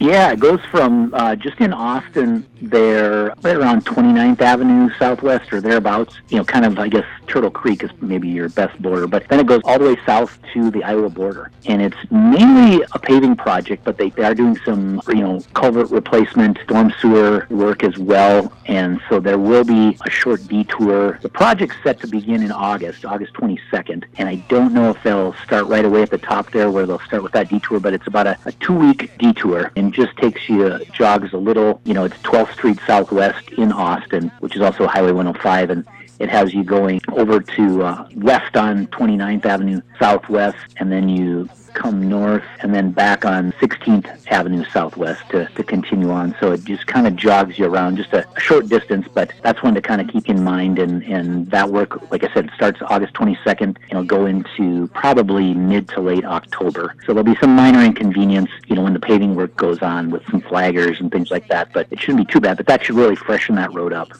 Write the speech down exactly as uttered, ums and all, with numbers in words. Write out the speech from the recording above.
Yeah, it goes from uh, just in Austin there, right around twenty-ninth Avenue Southwest or thereabouts, you know, kind of, I guess, Turtle Creek is maybe your best border, but then it goes all the way south to the Iowa border. And it's mainly a paving project, but they, they are doing some, you know, culvert replacement, storm sewer work as well, and so there will be a short detour. The project's set to begin in August, August twenty-second, and I don't know if they'll start right away at the top there where they'll start with that detour, but it's about a, a two-week detour and just takes you, jogs a little, you know, it's twelfth Street Southwest in Austin, which is also Highway one oh five, and it has you going over to uh, west on twenty-ninth Avenue Southwest, and then you come north and then back on sixteenth Avenue Southwest to, to continue on. So it just kind of jogs you around just a, a short distance, but that's one to kind of keep in mind. And, and that work, like I said, starts August twenty-second and it'll go into probably mid to late October. So there'll be some minor inconvenience, you know, when the paving work goes on with some flaggers and things like that, but it shouldn't be too bad. But that should really freshen that road up.